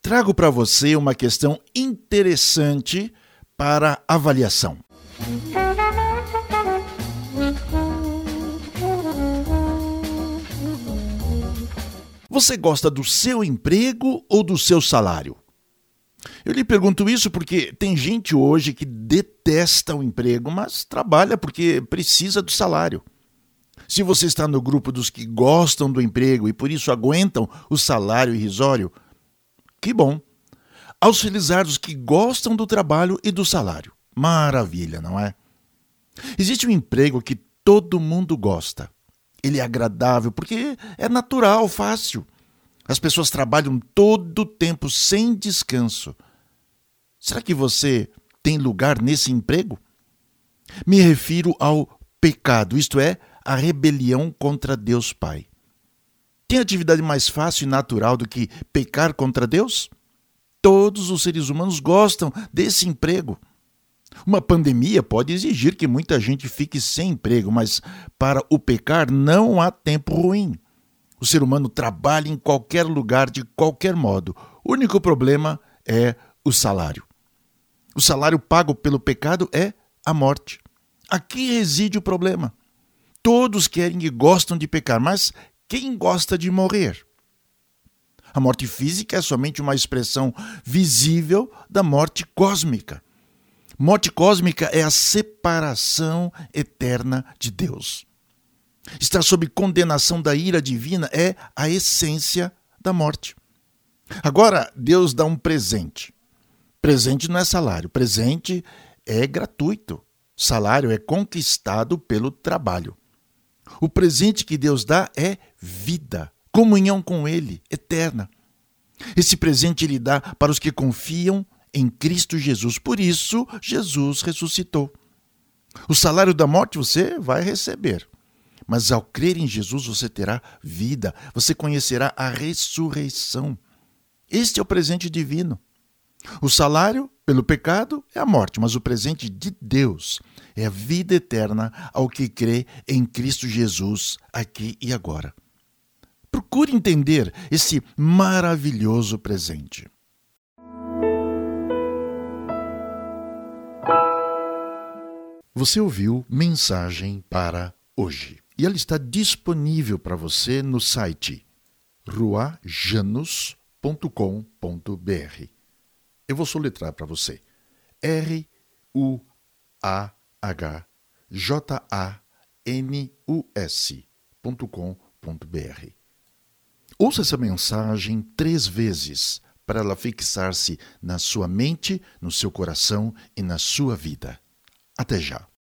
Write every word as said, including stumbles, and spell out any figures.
trago para você uma questão interessante para avaliação. Você gosta do seu emprego ou do seu salário? Eu lhe pergunto isso porque tem gente hoje que detesta o emprego, mas trabalha porque precisa do salário. Se você está no grupo dos que gostam do emprego e por isso aguentam o salário irrisório, que bom. Aos felizardos que gostam do trabalho e do salário. Maravilha, não é? Existe um emprego que todo mundo gosta. Ele é agradável porque é natural, fácil. As pessoas trabalham todo o tempo sem descanso. Será que você tem lugar nesse emprego? Me refiro ao pecado, isto é, a rebelião contra Deus Pai. Tem atividade mais fácil e natural do que pecar contra Deus? Todos os seres humanos gostam desse emprego. Uma pandemia pode exigir que muita gente fique sem emprego, mas para o pecar não há tempo ruim. O ser humano trabalha em qualquer lugar, de qualquer modo. O único problema é o salário. O salário pago pelo pecado é a morte. Aqui reside o problema. Todos querem e gostam de pecar, mas quem gosta de morrer? A morte física é somente uma expressão visível da morte cósmica. Morte cósmica é a separação eterna de Deus. Estar sob condenação da ira divina é a essência da morte. Agora, Deus dá um presente. Presente não é salário, presente é gratuito. Salário é conquistado pelo trabalho. O presente que Deus dá é vida, comunhão com Ele, eterna. Esse presente Ele dá para os que confiam em Cristo Jesus. Por isso, Jesus ressuscitou. O salário da morte você vai receber. Mas ao crer em Jesus, você terá vida. Você conhecerá a ressurreição. Este é o presente divino. O salário pelo pecado é a morte, mas o presente de Deus é a vida eterna ao que crê em Cristo Jesus aqui e agora. Procure entender esse maravilhoso presente. Você ouviu Mensagem para Hoje. E ela está disponível para você no site rua janus ponto com ponto b r. Eu vou soletrar para você. R U A H J A N U S ponto com ponto b r. Ouça essa mensagem três vezes para ela fixar-se na sua mente, no seu coração e na sua vida. Até já.